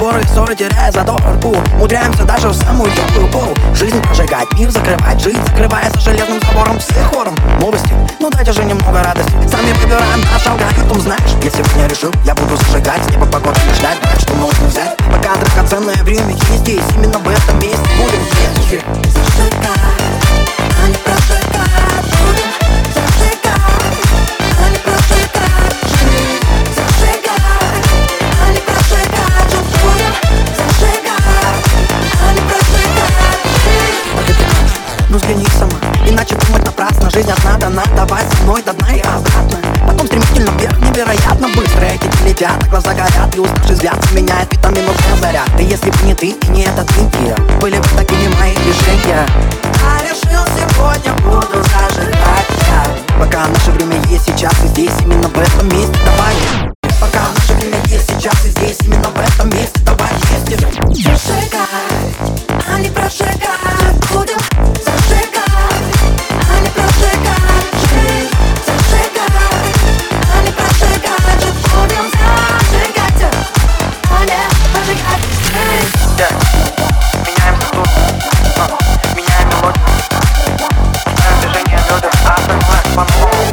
споры и ссоры, теряя задор. Умудряемся даже в самую теплую пору жизнь прожигать, мир закрывать, жить, закрываясь железным забором. Все хором новости, ну дайте же немного радости. Сами выбираем наш алгоритм, знаешь. Если бы не решил, я буду зажигать, с неба погоды не ждать, брать, что нужно взять. Пока драгоценное время есть здесь, именно в этом месте будем вместе. Зажигать, а не прожигать. Будем зажигать, а не прожигать. Жить, зажигать, а не прожигать. Будем зажигать, а не прожигать. Ну взгляни сама, иначе думать напрасно. Жизнь одна дана, давай со мной до дна и обратно. Потом стремительно вверх, невероятно быстро. Эти летят, а глаза горят, и уставший взгляд меняет витамину Д заряд. И если бы не ты и не этот интир, были бы такими мои движения. А решил, сегодня буду зажигать я. Пока наше время есть сейчас и здесь, именно в этом месте, давай. Пока наше время есть сейчас и здесь, именно в этом месте, давай вместе. Зажигать, а не прожигать. Будем зажигать, а не прожигать. Жить, зажигать, а не прожигать. Будем зажигать, а не прожигать. Жить. Меняем статус, меняем мелодию, меняем движение бедер, остальное по-новому.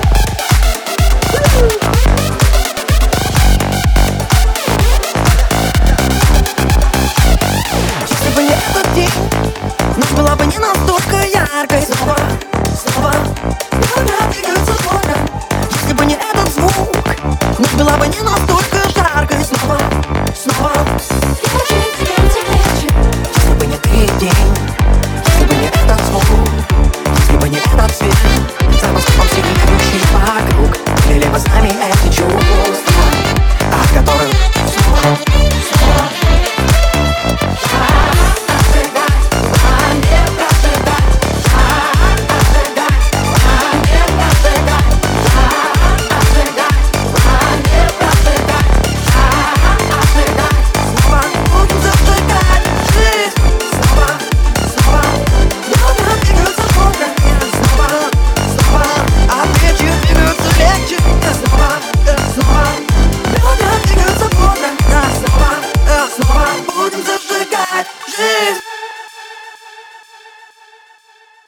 Если бы не этот день, ночь была бы не настолько яркой снова.